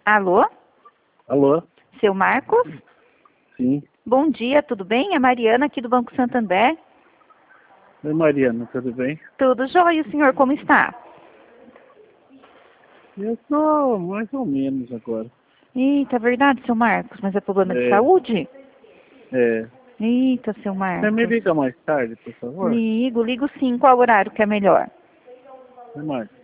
Alô? Alô? Seu Marcos? Sim. Bom dia, tudo bem? É Mariana aqui do Banco Santander. Oi, Mariana, tudo bem? Tudo jóia, o senhor como está? Eu estou mais ou menos agora. Eita, é verdade, seu Marcos, mas é problema de É, saúde? é. Eita, seu Você me Marcos. liga mais tarde, por favor? Ligo sim. Qual horário que é melhor? Oi, Marcos.